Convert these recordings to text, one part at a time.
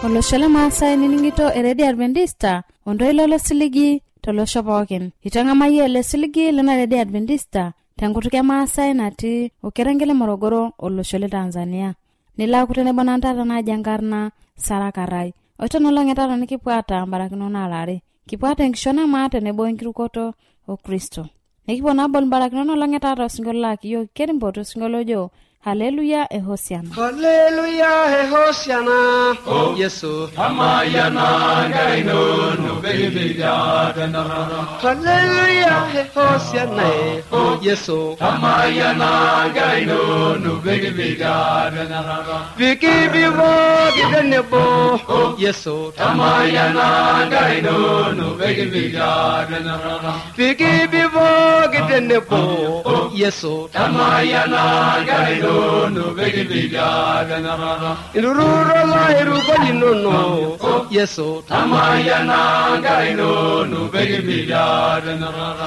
Olosho Maasai niningito eredi Adventista ondoilo lo siligi tolosho pookin. Itang'amaye ele siligi lena eredi Adventista tenkutuk e Maasai natii Okerengele Morogoro olosho le Tanzania. Nilaaku tenebo nantata naji enkarna Sara Karai. Oitonolong' etata nikipuata mbarakinot naalare. Kipuata enkishon maa tenebo enkirukoto o Kristo. Nikipuo nabol mbarakinot nolong' etata osinkolio laa kiyiok kerimpoto osinkolio ojo Haleluya ehosiana. Haleluya ehosiana. Oh Yesu Tamayana gaino no begibida danara. Haleluya ehosiana. Oh Yesu Tamayana gaino no begibida danara. Viki bivo gidenebo. Oh Yesu Tamayana gaino no begibida danara. Viki bivo gidenebo. Oh Yesu Tamayana gaino no begibida danara. Iruro la irukolino no. Oh Yesu Tamayana gaino no begibida danara.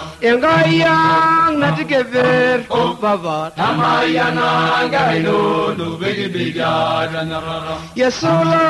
Engayang natikever. Oh Baba Tamayana gaino no begibida danara. Yesu la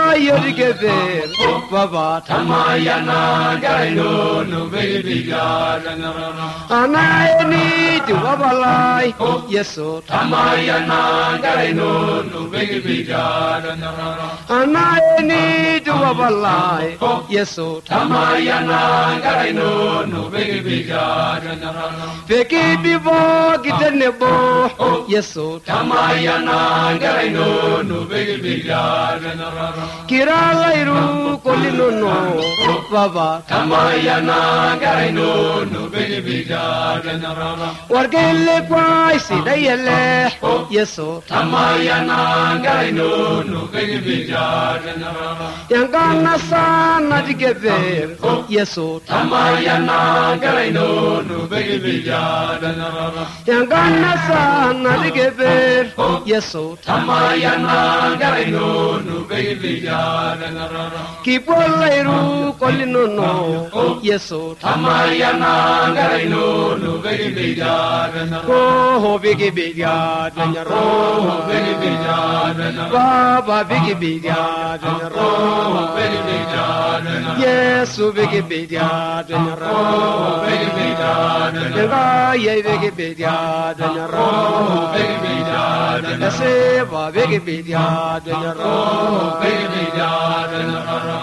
yodikever. Oh Baba Tamayana gaino no begibida danara. Anayeni tiwabalai. Oh Yesu Tamayana gaino no begibida danara. Anayeni tiwabalai. Oh Yesu Tamayana gaino no begibida danara. Veki bivo gidenebo. Oh Yesu Tamayana gaino no begibida danara. kirala iru kolino no. Oh Baba Tamayana gaino no begibida danara. wargele kwai sidayele. Oh Yesu Tamayana gaino no begibida danara. yangana sana dikever. Oh Yesu Tamayana gaino no begibida danara. yangana sana dikever. Oh Yesu Tamayana gaino no begibida danara. kipola iru kolino no. Oh Yesu Tamayana gaino no begibida danara. oh bigi biga danyaro. Oh begibida danara. Baba bigi biga danyaro. Oh begibida danara. Yesu bigi biga danyaro. Oh begibida danara. Yanga ye bigi biga danyaro. Oh begibida danara. Seba bigi biga danyaro. Oh begibida danara.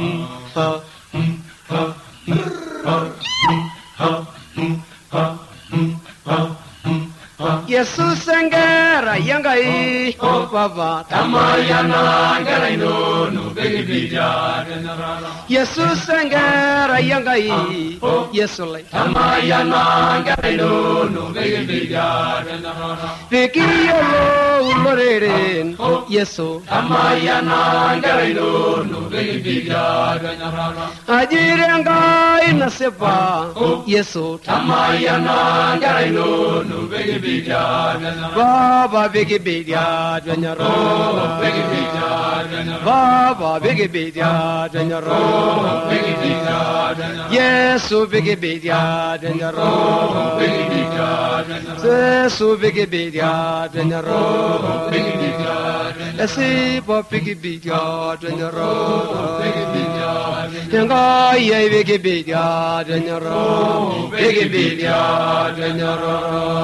Yesu sangara yangai. Oh Baba Tamayana gaino no begibida danara. Yesu sangara yangai. Oh Yesu lai Tamayana gaino no begibida danara. Veki yolo uloreren. Oh Yesu Tamayana gaino no begibida danara. ajirengai nasepa. Oh Yesu Tamayana gaino no begibida danara. Baba bigi biga danyaro. Oh begibida danara. Baba bigi biga danyaro. Oh begibida danara. Yesu bigi biga danyaro. Oh begibida danara. Yesu bigi biga danyaro. Oh begibida danara. Esipa bigi biga danyaro. Oh begibida danara. Yanga ye bigi biga danyaro. Bigi biga danyaro.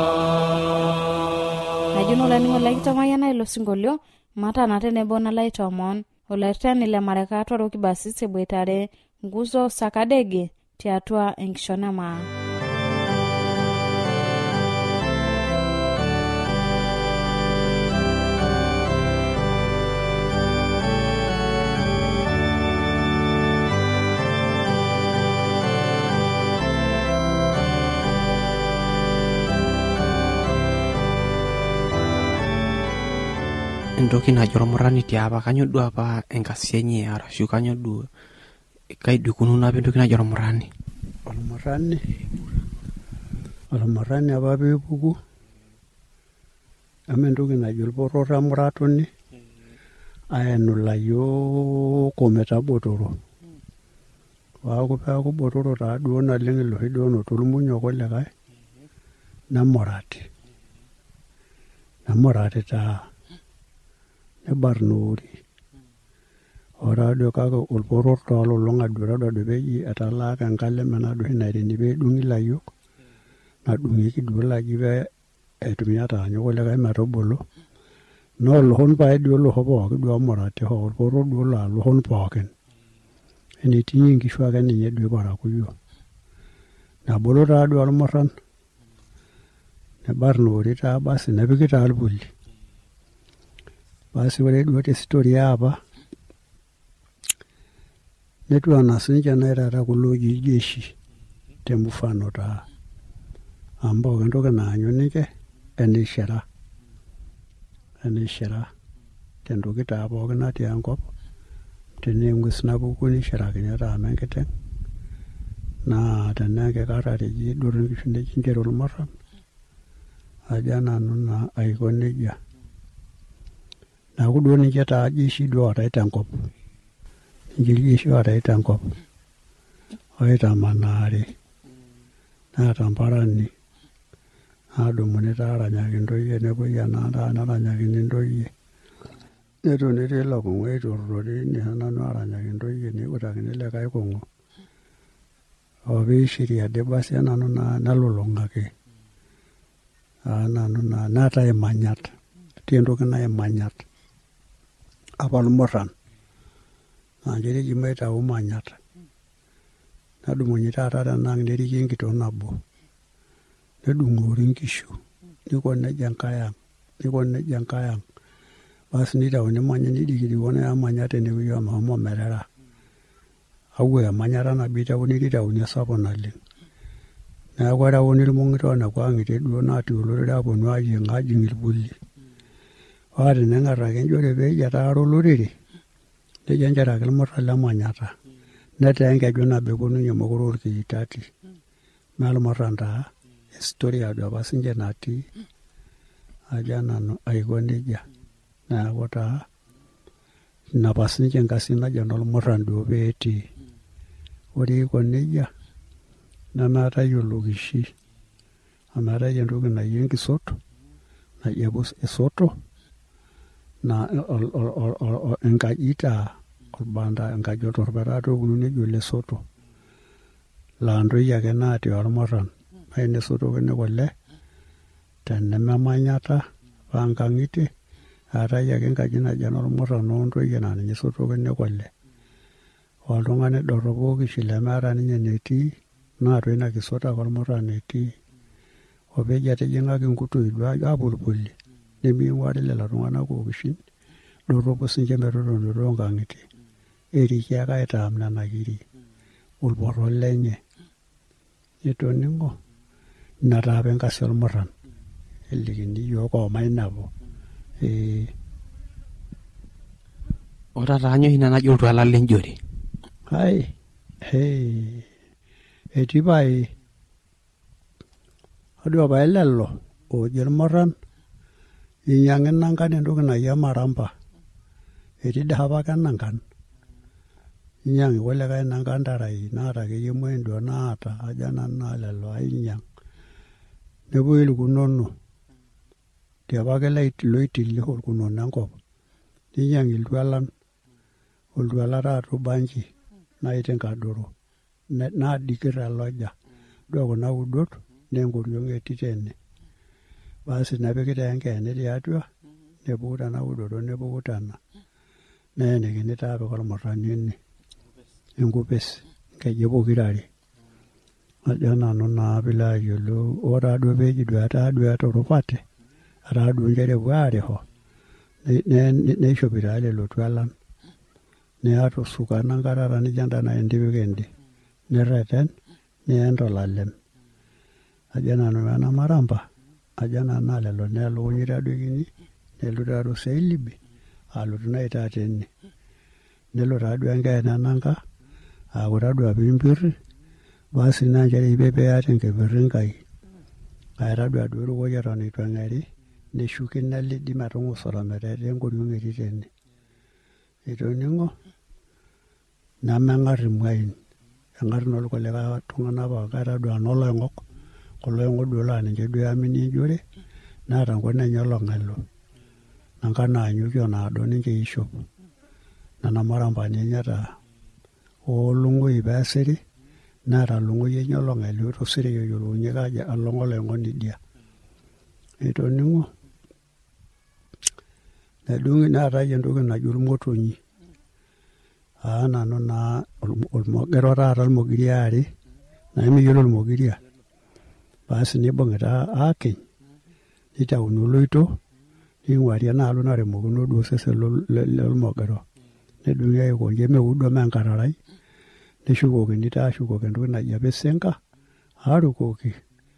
Najuno laningo laitamayana ilo singolio mata na tenebo na laitomon olertani le marekato roki basi sebwetare nguzo sakadege tiatua enkishona maa. Entoki najo ormurani tiapa kanyodu apa enkasi enye arashu kanyodu kaidukunu apa entoki najo ormurani. Ormurani apa peepuku ama entoki najo irporor emuratuni aenula yiok ometabotoro. Waaku peeku botoro taaduo naleng iloshi duo noto irmunyok olikae nemurati taa nebarnoori. ora duo kake orporor toolulung'a duo todua duo peeji etalaaka enkalem ena duo naireni peedung'i ilayiok nadung'ieki duo ilaji pee etumi ataanyu kulikae metubulu naa oluhon pae duo luho pooki duo omurati hoo orporor duo laa luhon pookin enetinyi inkishu ake ninye duo parakuyo nabulu taa duo ormurran nebarnoori taa basi nepiki taa irpuli basi ore duo testori eapa netu anas ninche nai taata kulo oji jeshi temufano taa amu pooki entoki naanyu ninche enishira tentoki taa pooki natii enkop tenaa eng'ues napuku nishirakini taa menkiteng' naa tenaa enkikarrare eji duo nkishu neji nchere ormurran ajo nanu naa aiko nejia neeku duo ninche taa jeshi duo ootai tenkop ninche iljeshi ootai tenkop oitamanaari neeta mparani naadumuni taa aranyaki intoyie nepuoi ena taa neranyakini intoyie netoni tilo kung'u aiturruro tine nanu aranyaki intoyie neiputakini likae kung'u opiishiri ade basi nanu naa nelulung'aki nanu naa neetai imanyat etii entoki naji imanyat apa irmurran naa nchere eji maitau imanyat nedumuni taata tenaang' neriki enkitok nabo nedung'oori inkishu niko nejia enkae ang' basi nitauni imanyat nidikidikuoni emanyat tenewueji omehomo merera awuo emanyata nabo itauni nitauni esapuk naleng' neeku ereuni irmong'ito nekua ang'itie duo natii olorere aponu aajing irpuli paa teneng'ar ake njo ore peeji etaara olorere nejo nchere ake irmurran lemanyata netaa enkeju nabo eponunye mekure orkijitati mee irmurran taa histori aduo apa sinche natii ajo nanu aiko nejia neeku taa ina apa sinche enkasin najo enormurran duo peetii ore eiko nejia nemeetai olokishi amu eetai entoki naji enkisot naji esoto naa enkaji taa orbanta enkaji oltorpetaa okunu nejo lesoto laa ntoyie ake natii ormurran naa inesotokini kule tenememanyata paa nkang'itie eetai ake enkaji naji enormurran oontoyie naa ninye esotokini kule oltung'ani dorrop okishi lemeeta ninye enetii naa atua ina kisot ake ormurran etii opejo etijing'aki inkutoi duo aapuo irpuli neming'uari lelo tung'anak okishin dorropu sinche metotoni toonkang'itie eriki ake aitaam nena kiri orporro lenye nitoning'o ina taa apa enkasi ormurran elikini iyiok omainepu ore taa nyoo ina naji oltwala lenjore etii pae adua pae lelo ooji irmurran inyang'i nankan entoki naji emaramba etii dii apake enankan inyang' kulikae nankan tarai naata akeyie muendo naata ajo nanu naa lelo ainyang' nepuoi irkunono tiapake loitilio orkunono enkop ninyang' iltwalan oltwala taata obanji nai tenkadoro naadikir eloja dua kuna udot naa enkoriong' etii tene basi nepiki taa enkeene tiatua nepuku tena udoto nepuku tena neenikini taa apik ormurrani ene enkupes nkejek pokirare ajo nanu naa piilo ayiolou ore taa duo peeji duo etaa duo eturupate etaa duo nchere epuo aariho neishopi taa lelo twalan niata osuka nanka taata nijo enda nai nitipika ende nirreten niya entolalem ajo nanu ena maramba ajo nanu naa lelo naa elukunya itadoikini nelotu taata oseilibi alotu nai taata ene nelo taaduo enkeene enanka aaku tadua piimpirr basi naa nchere ipepeya tenkepirri nkai tadua duo irukoki eton itu eng'eri neshuki nelidi metung'usuro metaa etaa enkoriong' etii tene itoning'o nemeng'arr imuain eng'arr naa irkulikae tung'anak pooki tadua nooloing'ok kulo oing'ok duo laa ninche duo eamini enjore neeta nkuna enye olong'ailo nanka naanyuki onaado ninche iishop nana marambani nyata olungu ibasiri nara lungu yenyolong elu to siri yolo nyega ja alongo lengo ni dia ito ningo na dungi nara yendo na jul motonyi ana no na olmogero rara almogiriari na imi yolo almogiria basi ni bongeta ake ita unuloito ni waria na alu na remoguno do sese olmogero ne dungi ko yeme udo mankararai ne shugo kendita shugo kendo na yabe senka harukoki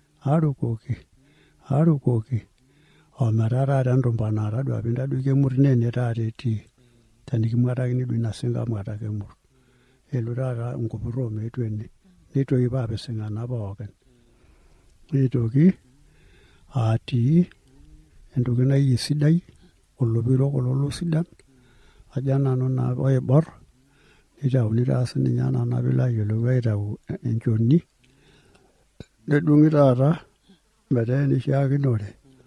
o marara dando banara do abinda duke murne ne tareti taniki mwata kini duina senga mwata kemur elurara ngopro metweni nito ibabe senga na baoken nitoki ati entoki na yisidai olobiro kololo sidan ajana no na oibor itauni taas ninyana na bila yolo waitau enchoni nedungi taata meteni shakinore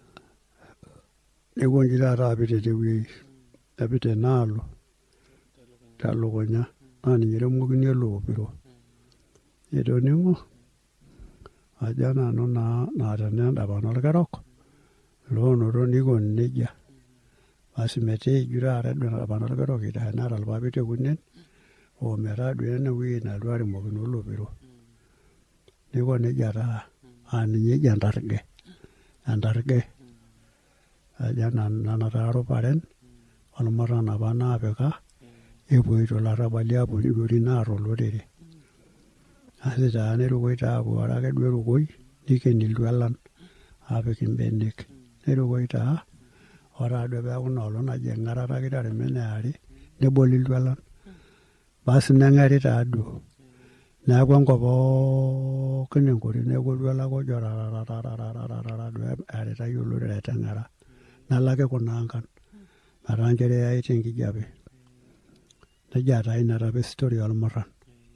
negonji taata apite tewei apite naalo talukunya ninye remokini elopiro etoningo aja nanu naatene endapana olkerok loonoto nikoni nejia basi meteeju taata endapana olkerok itaenata ilpapit ekunen ometaa ene wei nalotu aremokino olopiro niko nejia taa ninye eji entarge aja nana taa ruparen olmurran apa naapika epuoito larrabali aponidori naar olorere asi taa nerukoi taa apuo ore ake duo erukoi nikeni iltualan aapik imbenek nerukoi taa ore aduo peeku noolong naji eng'arata kitaremene are neboli iltualan basi neng'ari taaduo neeku enkop pookin enkori neeku oltuala ake ojo rarararararara duo eeritai olorere teng'ara nalaki kuna ankan metaa nchere eyai tenkijape nejia taa ina apa story olmurran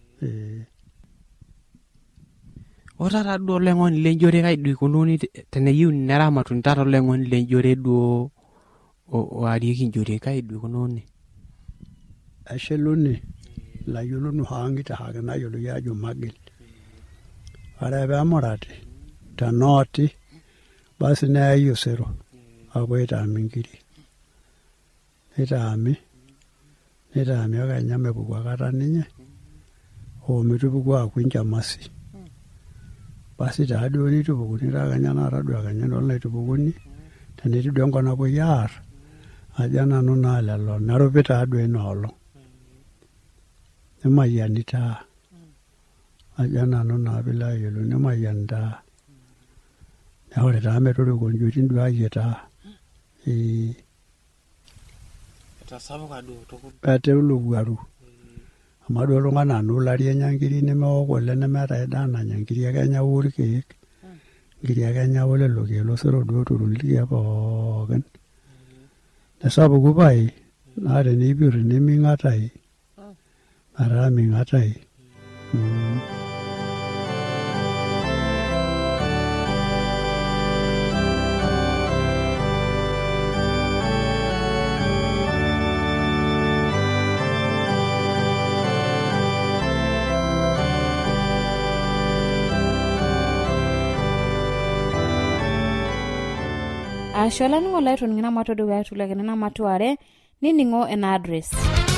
Otata duo oloing'oni lenjore kaidu ikununi teneyieu neramatuni taata oloing'oni lenjore duo oarieki njore kaidu ikununi esheluni layiolo nu haang'itahaki nayioloi ajo magil ore peemurati tenooti basi neyai osero apuo aitaami nkiri neitaami okenya mepuku akata ninye ometupuku aaku enchamasi basi taaduo nitupukuni taa kenya naata duo kenya enolo naitupukuni tenetii duo enkop napuoi aarr aja nanu naa lelo nerupi taaduo inoolong nemayiani taa aja nanu naa pilo ayiolou nemayiani taa ore taa metoriko njoitin duo ayie taa eteulowuaru amu duo iltung'anak nuulari enya nkiri nemeok kule nemeeta endaa nanya nkiri ake enya orkeek nkiri ake enya olelo keek losero duo turuni irkeek pookin nesapuku pai naa teneipirr neming'atai metaa ming'atai Ashola ningo laito ngina matodo wa tulege na matuare niningo en address.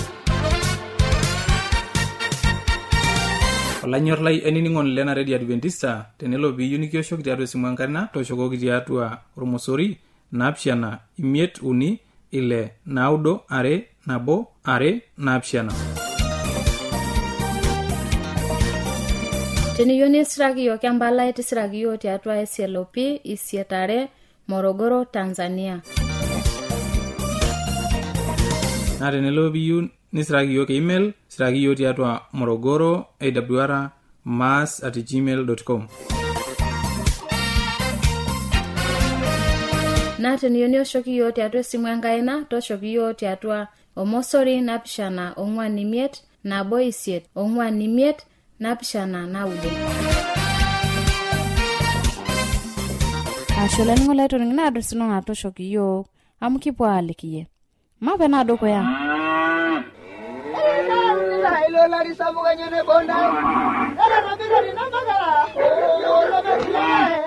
Olanyor lai eniningo lena Radio Adventista tenelo biyu nikioshoki tiatua simu enkarina toshokoki tiatua Ormosori napshana imiet uni ile naudo are nabo are napshana. Teniyo nisiraki yo kiambala itisiraki yo tiatua SLOP isietare Morogoro, Tanzania. Na tenelo biyu nisiraki yo email siraki yo tiatua Morogoro awr@gmail.com. Na teniyo nioshoki yo tiatua simu enkaina toshoki yo tiatua Omosori napishana ong'wan imiet nabo isiet ong'wan imiet napishana naudo. Ashola ningo laito ngina address no natoshoki yo amukipo alikiye mape na doko ya Ilo lari sabuka nyene bonda. Ela na biro ni nambagala. Olo betile.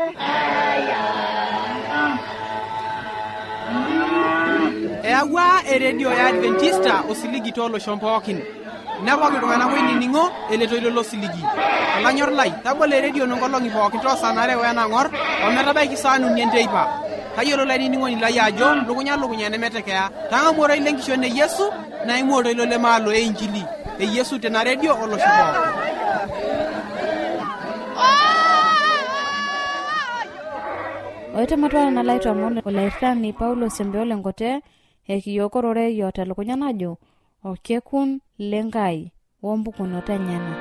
Eyawa eredio ya Adventista osiligi tolosho pookin. Nepok iltung'anak oinining'o eletoilo losiligi. Olanyor lai, tabolo eredio nonkolong'i pookin toosanare wenang'or ometabaiki saa uni enteipa. Tayiolo lainining'oni lai ajo lukunya nemetekeya. Tang'amuoroi lenkishon e Yesu naimuoroi lo lemaalo e Injili. E Yesu tena redio olosho pookin. Oitematwara na laitomon olairani Paulo Sembeole Nkote ekiyokorore yota lukunya najo okekun lenkai wombukunot enyana.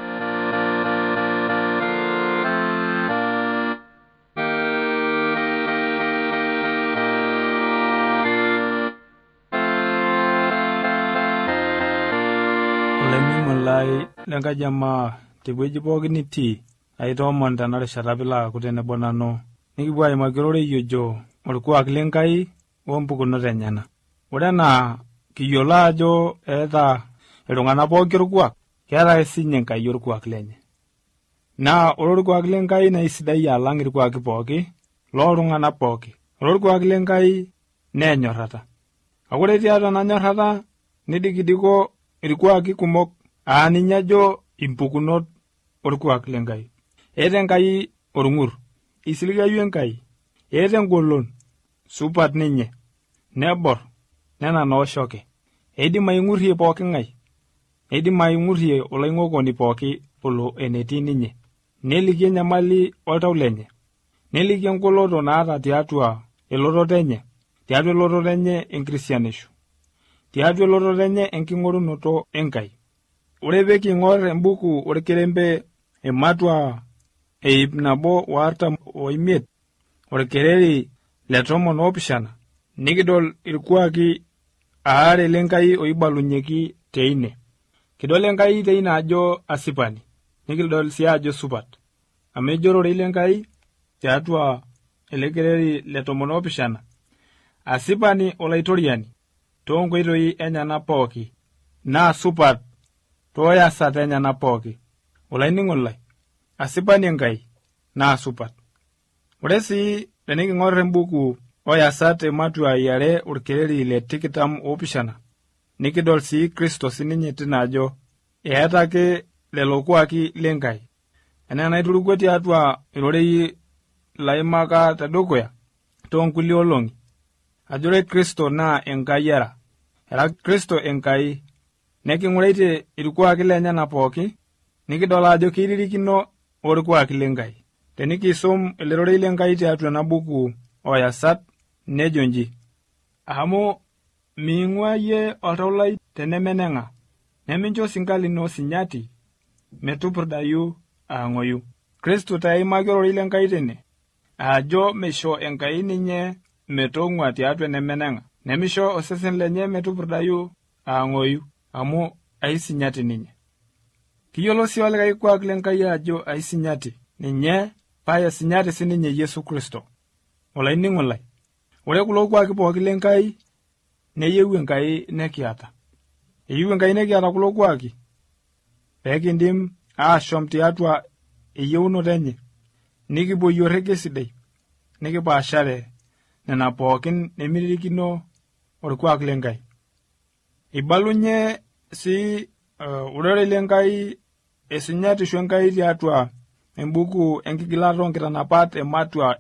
Mulai lenga jamaa tewueji pookin nitii aitoomon tenarishata pila kutenebo nanu nikipuo aimakirore yojo orkuak lenkai wompukunot enyana. Ore ena kiyiolo ajo eeta iltung'anak pooki orkuak keeta sinye Enkai orkuak lenye. Naa ore orkuak lenkai naa sidai alang irkuaki pooki looltung'anak pooki. Ore orkuak lenkai naa enyorrata. Ore tiatua ena nyorrata nidikidiko irkuaki kumok ninye ajo impukunot orkuak lenkai. Eeta Enkai orng'ur, isiligayu Enkai, eeta engolon supat ninye, nebor, nena nooshoke. Eidim aing'urrie pooki ng'ai, eidim aing'urrie oloing'okoni pooki olo enetii ninye, neliki enyamali oltau lenye, neliki engoloto naata tiatua elototo enye enkristianisho, tiatua elototo enye enking'orunoto Enkai. Ore peeking'or embuku orkerembe ematua 145 orkereri le 17 nikidol irkuaki aare lenkai oibalunyeki teine. Kidol Enkai teine ajo asipani, nikidol sii ajo supat. Amu ejorore lenkai tiatua ele kereri le 17 asipani olaitoriani toonkoitoi enyenak pooki naa supat tooyasat enyenak pooki. Olainining'oni lai, asipani Enkai naa supat. Ore sii teniking'or embuku oyasat ematua 2 orkereri le 27 nikidol sii Kristo sininye tina ajo eeta ake lelo kuaki lenkai. Enaa naiturukuo tiatua irorei laimaka tedukuya toonkulie olong'i ajo ore Kristo naa Enkai era Kristo Enkai. Neking'uraite irkuaki lenyenak pooki nikidol ajo keiririkino orkuaki lenkai. Tenikisum elerorei lenkai tiatua ena buku oyasat nejo nji, amu miing'ua yie oltau lai tenemeneng'a, nemincho sinkalino lino sinyati metupurdayu aang'oyu. Kristo taimaki ororei lenkai tene ajo meisho Enkai ninye metong'ua tiatua enemeneng'a, nemisho osesen lenye metupurdayu aang'oyu amu aisinyati ninye. Kiyiolo sii olikai kuak lenkai ajo aisinyati ninye paya sinyati sininye Yesu Kristo. Olainining'oni lai, ore kulo kuaki pooki lenkai neyieu Enkai nekiata. Eyieu Enkai nekiata kulo kuaki peekindim aashom tiatua eyieunoto enye, nikipuoyie orrege sidai, nikipaashare nena pookin nemiririkino orkuak lenkai. Ibalunye sii ororei lenkai esinyatisho Enkai tiatua embuku enkigilata onkitanapat ematua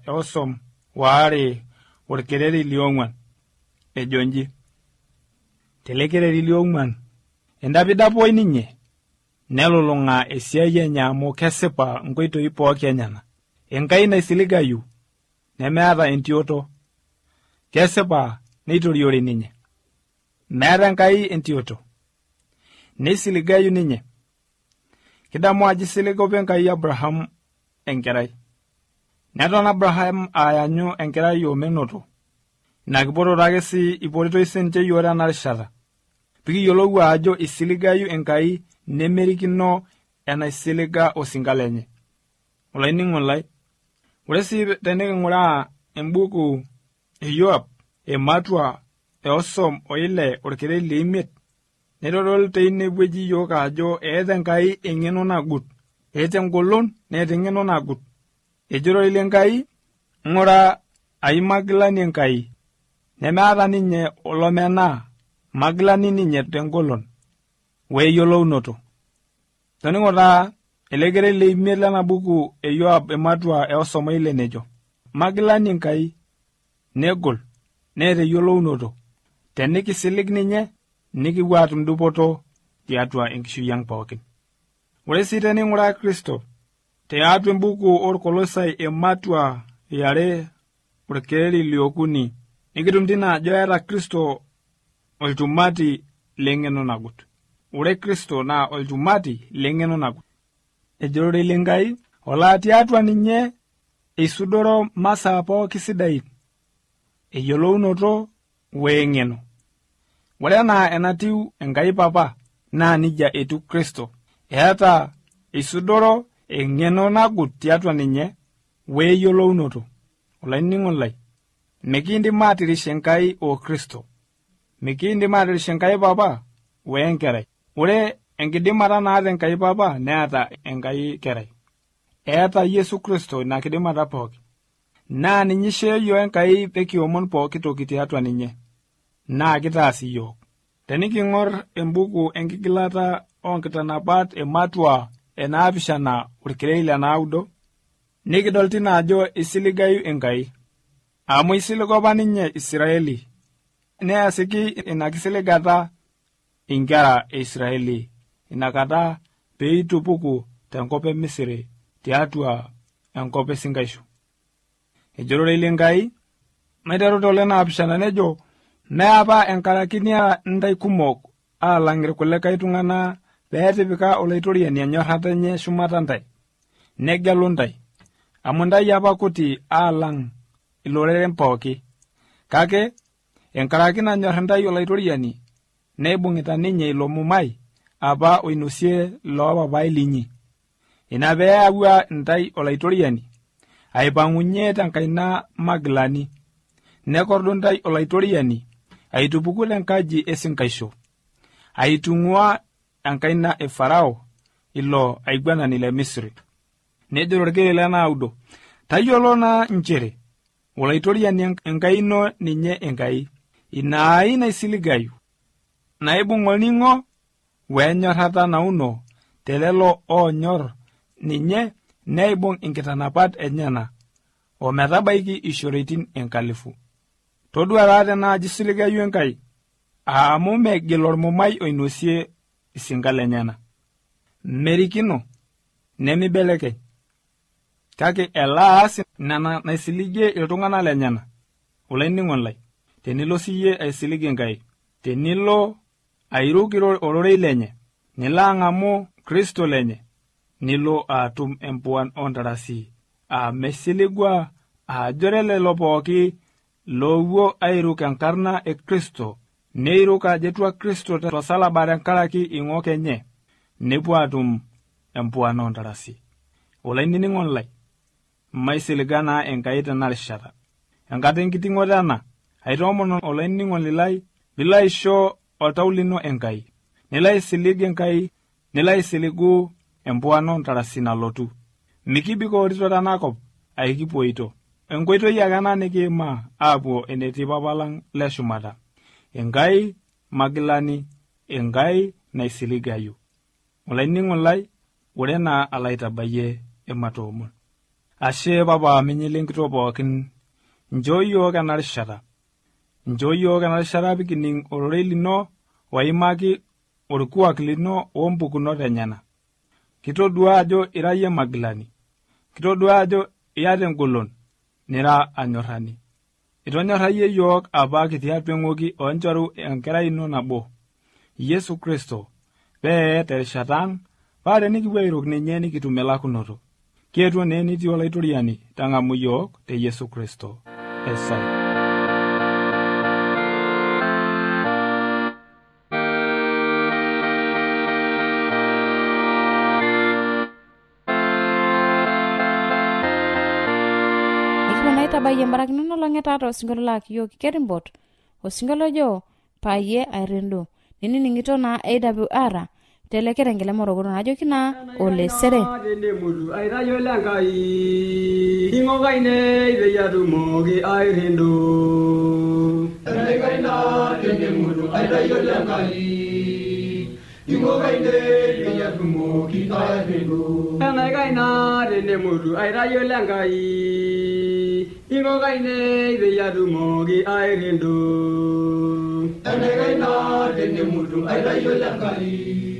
2 orkereri le 4 ejo nji, telekereri le 4 endapidapoi ninye nelulung'a esiai enye amu kesipa nkoitoi pooki enyana. Enkai naisiligayu nemeeta entioto, kesipa neitoriori ninye. Meeta Enkai entioto, neisiligayu ninye. Kidamu ajo isiliga Enkai Abraham enkerai. Neton Abraham aanyu enkerai omenoto. Ina kipototo ake sii iporitoi sinche yiok tena rishata. Pikiyiolou ajo isiligayu Enkai nemerikino enaisiliga osinka lenye. Olainining'oni lai, ore sii teniking'uraa embuku Yoab ematua 6 orkereri le 5 neitodolu teine wueji yiok ajo eeta Enkai eng'eno nagut, eeta engolon neeta eng'eno nagut. Ejito ile Enkai, ng'ura ai magilani Enkai, nemeata ninye olomenaa, magilani ninye tengolon weeyiolounoto. Toning'o taa ele kerei le imiet lena buku e Yoab ematua eosomai le nejo, magilani Enkai, negol, neeta eyiolounoto, tenikisilig ninye nikipuo atum dupoto tiatua enkishui ang' pookin. Ore sii tening'uraa Kristo tiatua embuku orkolosai ematua yare orkereri liokuni, nikitum tina ajo eeta Kristo olchumati leng'eno nagut. Ore Kristo naa olchumati leng'eno nagut. Ejito ile Enkai, olaa tiatua ninye eisudoro masaa pooki sidain, eyiolounoto weeng'eno. Ore enaa enatiu Enkai Papa, naa nija etiu Kristo, eeta eisudoro eng'eno nagut tiatua ninye weeyiolounoto. Olainining'oni lai, mikiindim aatirish Enkai o Kristo, mikiindim aatirish Enkai Papa weenkerai. Ore enkidimata naata Enkai Papa neeta Enkai Kerai. Eeta Yesu Kristo ina kidimata pooki. Naa ninye ishoo yiok Enkai pekiomon pooki toki tiatua ninye. Naa kitaas iyiok. Teniking'or embuku enkigilata oonkitanapat ematua enaapishana orkereri lenaudo, nikidol tina ajo isiligayu Enkai. Amu isiligo apa ninye Israeli, neasiki ina kisiligata inkera e Israeli inakata peitupuku tenkop e Misiri tiatua enkop esinkaishu. Ejito ile Enkai, maiteru tole naapishana nejo, meapa enkarakini ntai kumok aalang' irkulikae tung'ana peetipika olaitoriani enyorrata enye shumata ntai, negelu ntai, amu ntai apa kuti aalang' iloreren pooki. Kake enkaraki nanyorr ntai olaitoriani, neibung'ita ninye ilo mumai apa oinosie loopapai linyi. Ina peeyawua ntai olaitoriani aipang'unye tenkaina magilani, nekordu ntai olaitoriani aitupuku tenkaji esinkaisho, aitung'ua enkaina e Farao ilo aiguanani le Misiri. Nejo orkereri lenaudo, tayiolo naa nchere olaitoriani Enkai ino ninye Enkai, ina ai naisiligayu, naibung' olning'o weenyorrata nauno telelo oonyorr ninye, neibung' inkitanapat enyena ometabaiki ishoritin 1,000. Todua taa tenaaji isiligayu Enkai, amu megil ormumai oinosie isinka lenyena. Merikino, nemibelekeny, kake elaas nena naisiligie iltung'ana lenyena. Olainining'oni lai, tenilo siyie aisilig Enkai, tenilo airuk ororei lenye, nilo ang'amu Kristo lenye, nilo atum empuan ontarasi, mesiligwa ajore lelo pooki loowuo airuk enkarna e Kristo, neiruk ajetua Kristo tosalaba tenkaraki ing'ok enye, nepuo atum empuan ontarasi. Olainining'oni lai, maisiliga naa Enkai tenarishata. Enkata enkiting'oto ena, aitoomon olainining'oni lai, nilo aisho oltau lino Enkai, nilo aisilig Enkai, nilo aisiligu empuan ontarasi nalotu. Mikibikoorito tenakop aikipuoito, enkoitoi ake ena nikiimaa aapuo enetii Papa lang' leshumata, Enkai magilani, Enkai naisiligayu. Olainining'oni lai, ore naa alaitabayie ematoomon. Ashe Papa minyili enkitoo pookin, njoo yiok enarishata. Njoo yiok enarishata pikining' ororei lino oimaki orkuak lino oompukunot enyena. Kitodua ajo ira yie magilani, kitodua ajo iyata engolon, nira anyorrani. Itonyorrayie yiok apa kitii atua eng'oki onchoru enkerai ino nabo, Yesu Kristo, pee terishata ang' paa tenikipuo airuk ninye nikitum elakunoto. Kietuo nee nitii olaitoriani tang'amu yiok te Yesu Kristo. Esai. Tabayie mbarakinono lang'eta ata osinkolio laa kiyiok kerimbot, osinkolio jo payie airendu, ninining'ito naa awr telekerengele morogoro najoki naa olesere mudu aitayiolo Enkai ing'okaine peyiatumoki airendo Enaikaina tenemudu aitayiolo Enkai ing'okaine peyiatumoki airendo enaikaina tenemudu aitayiolo Enkai ing'okaine peyiatumoki airendo Enaikaina tenemudu aitayiolo Enkai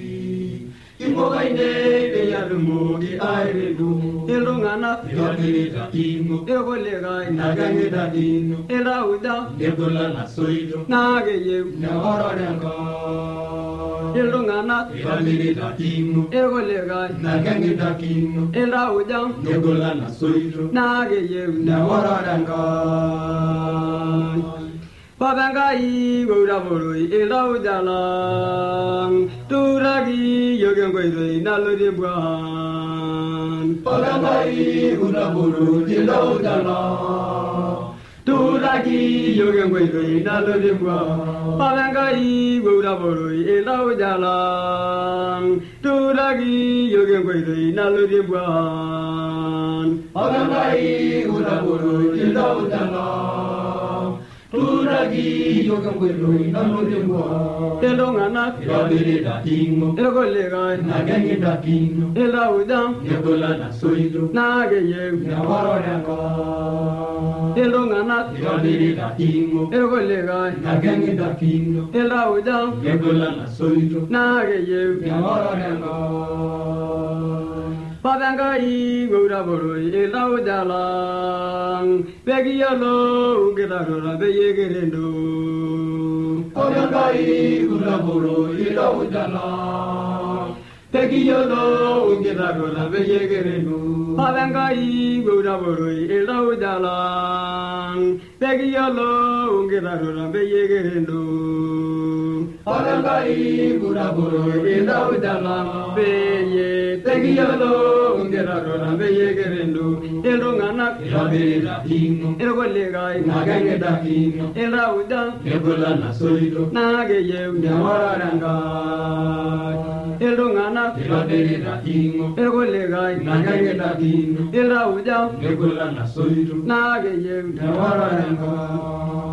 ing'okaine peyiatumoki airendo iltung'anak Itobirita ing'o irkulikae nakeng'ita ino iltauja negol enasoito naa keyieu neorore Enkai iltung'anak Itobirita ing'o irkulikae nakeng'ita ino iltauja negol enasoito naa keyieu neorore Enkai Papa Enkai gouraboroi iltauja lang turaki yiok enkoitoi nalotie buan Palangai utaburu tilaudala turaki yiok enkoitoi nalotie buan Papa Enkai gouraboroi iltauja lang turaki yiok enkoitoi nalotie buan Palangai utaburu tilaudala Turagi yoga kweloi namodemwa iltung'anak Itobirita ing'o irkulikae nakeng'ita ino iltauja negol enasoito naa keyieu neorore Enkai iltung'anak Itobirita ing'o irkulikae nakeng'ita ino iltauja negol enasoito naa keyieu neorore Enkai Papa Enkai gouraboroi iltauja lang pekiyiolou nkitarrura peyie kirendo Palangai utaburu tilaudala pekiyiolou nkitarrura peyie kirendo Papa Enkai gouraboroi iltauja lang pekiyiolou nkitarrura peyie kirendo Palangai utaburu iltauja peyie pekiyiolou nkitarrura peyie kirendo iltung'anak Itobirita ing'o irkulikae nakeng'ita ino iltauja negol enasoito naa keyieu neorore Enkai iltung'anak Itobirita ing'o irkulikae nakeng'ita ino iltauja negol enasoito naa keyieu neorore Enkai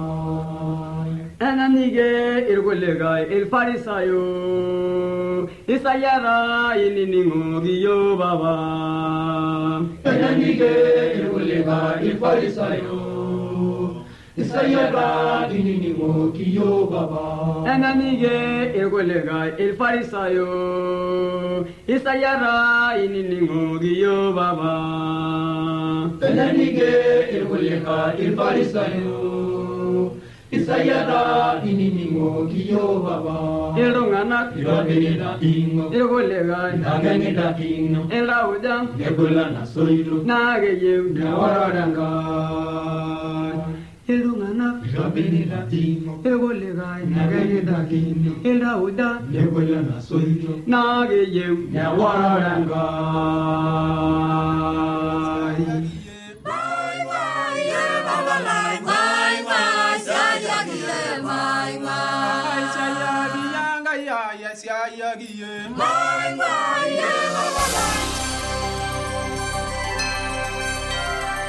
enanike irkulikae ilfarisayo isayiata inining'oki yiok Papa Enyanike irkulikae ilfarisayo isayiata inining'oki yiok Papa enanike irkulikae ilfarisayo isayiata inining'oki yiok Papa Enyanike irkulikae ilfarisayo isayiata inining'oki yiok Papa iltung'anak Itobirita ing'o irkulikae nakeng'ita ino iltauja negol enasoito naa keyieu neorore Enkai iltung'anak Itobirita ing'o irkulikae nakeng'ita ino iltauja negol enasoito naa keyieu neorore Enkai